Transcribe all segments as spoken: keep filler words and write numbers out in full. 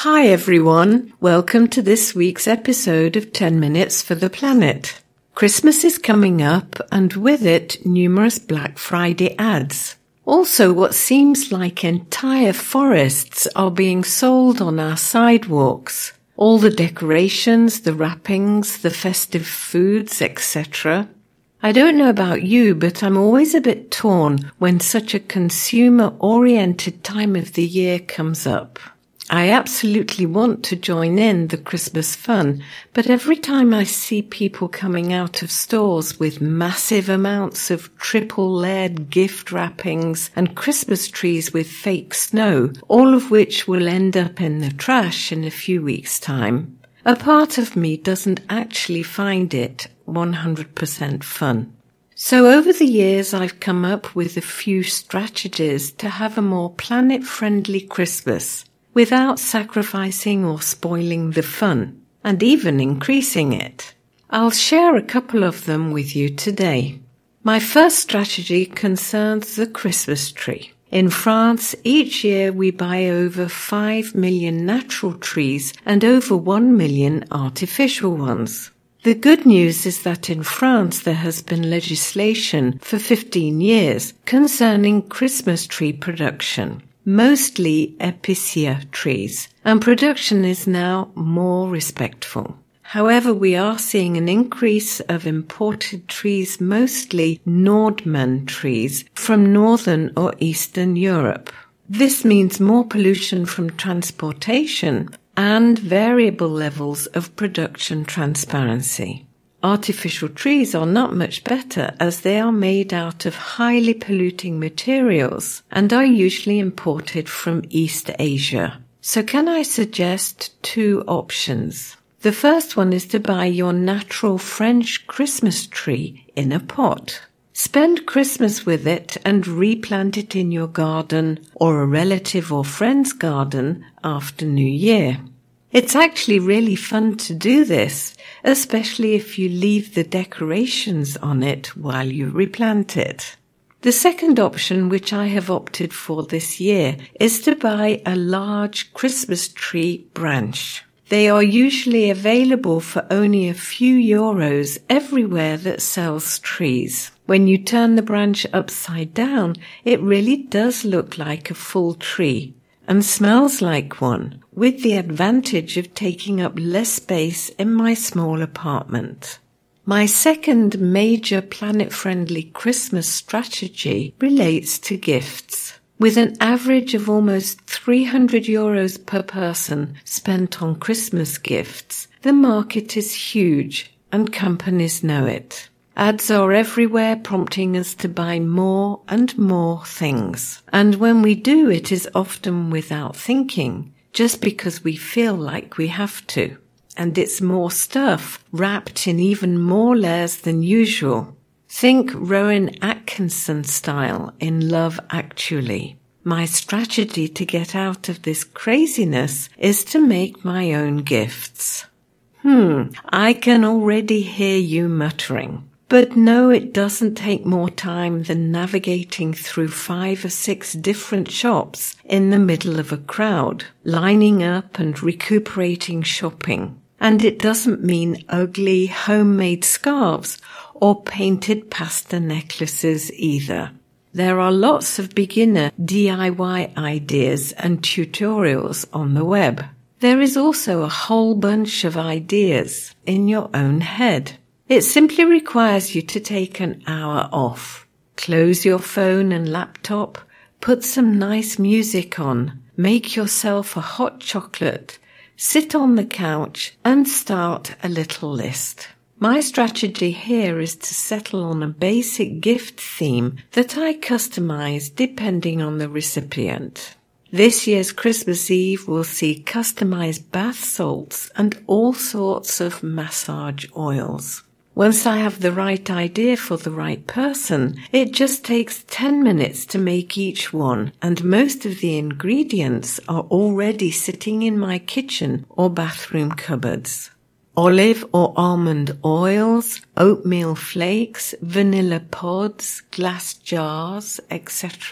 Hi everyone, welcome to this week's episode of ten minutes for the Planet. Christmas is coming up and with it numerous Black Friday ads. Also, what seems like entire forests are being sold on our sidewalks. All the decorations, the wrappings, the festive foods, et cetera. I don't know about you, but I'm always a bit torn when such a consumer-oriented time of the year comes up. I absolutely want to join in the Christmas fun, but every time I see people coming out of stores with massive amounts of triple-layered gift wrappings and Christmas trees with fake snow, all of which will end up in the trash in a few weeks' time, a part of me doesn't actually find it one hundred percent fun. So over the years I've come up with a few strategies to have a more planet-friendly Christmas, without sacrificing or spoiling the fun, and even increasing it. I'll share a couple of them with you today. My first strategy concerns the Christmas tree. In France, each year we buy over five million natural trees and over one million artificial ones. The good news is that in France there has been legislation for fifteen years concerning Christmas tree production, mostly epicea trees, and production is now more respectful. However, we are seeing an increase of imported trees, mostly Nordmann trees, from northern or eastern Europe. This means more pollution from transportation and variable levels of production transparency. Artificial trees are not much better as they are made out of highly polluting materials and are usually imported from East Asia. So can I suggest two options? The first one is to buy your natural French Christmas tree in a pot. Spend Christmas with it and replant it in your garden or a relative or friend's garden after New Year. It's actually really fun to do this, especially if you leave the decorations on it while you replant it. The second option, which I have opted for this year, is to buy a large Christmas tree branch. They are usually available for only a few euros everywhere that sells trees. When you turn the branch upside down, it really does look like a full tree and smells like one, with the advantage of taking up less space in my small apartment. My second major planet-friendly Christmas strategy relates to gifts. With an average of almost three hundred euros per person spent on Christmas gifts, the market is huge and companies know it. Ads are everywhere, prompting us to buy more and more things. And when we do, it is often without thinking, just because we feel like we have to. And it's more stuff, wrapped in even more layers than usual. Think Rowan Atkinson style in Love Actually. My strategy to get out of this craziness is to make my own gifts. Hmm, I can already hear you muttering. But no, it doesn't take more time than navigating through five or six different shops in the middle of a crowd, lining up and recuperating shopping. And it doesn't mean ugly homemade scarves or painted pasta necklaces either. There are lots of beginner D I Y ideas and tutorials on the web. There is also a whole bunch of ideas in your own head. It simply requires you to take an hour off. Close your phone and laptop, put some nice music on, make yourself a hot chocolate, sit on the couch and start a little list. My strategy here is to settle on a basic gift theme that I customize depending on the recipient. This year's Christmas Eve will see customized bath salts and all sorts of massage oils. Once I have the right idea for the right person, it just takes ten minutes to make each one, and most of the ingredients are already sitting in my kitchen or bathroom cupboards. Olive or almond oils, oatmeal flakes, vanilla pods, glass jars, et cetera.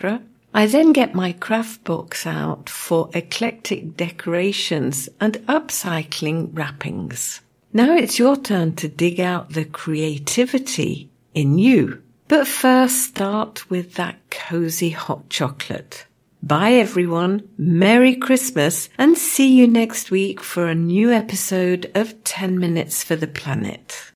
I then get my craft box out for eclectic decorations and upcycling wrappings. Now it's your turn to dig out the creativity in you. But first start with that cozy hot chocolate. Bye everyone, Merry Christmas, and see you next week for a new episode of ten minutes for the Planet.